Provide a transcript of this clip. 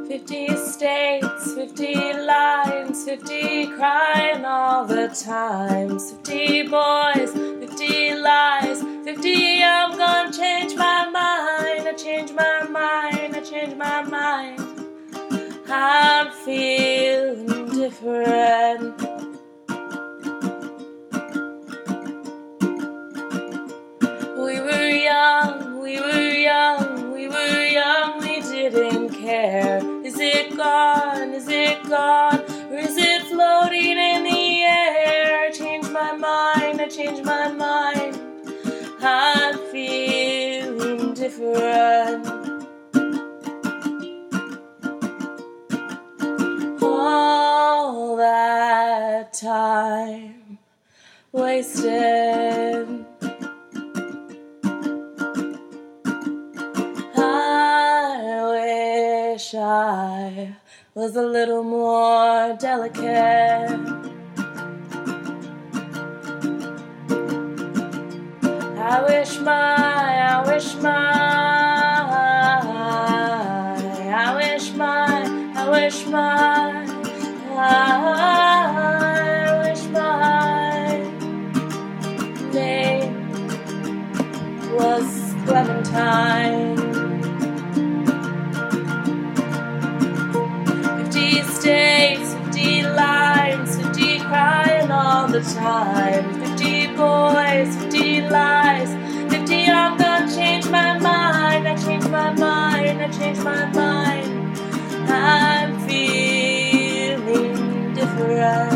50 states, 50 lines, 50 crying all the times, 50 boys, 50 lies, 50 I'm gonna change my mind, I change my mind, I change my mind. I'm feeling different. We were young, we were young, we were young, we didn't care. Is it gone, is it gone, or is it floating in the air? I changed my mind, I changed my mind. I'm feeling different. All that time wasted, I wish I was a little more delicate. I wish my name was Clementine. 50 states, 50 lines, 50 crying all the time, 50 boys, 50 lies, 50 I'm gonna change my mind, I change my mind, I change my mind. I'm feeling different.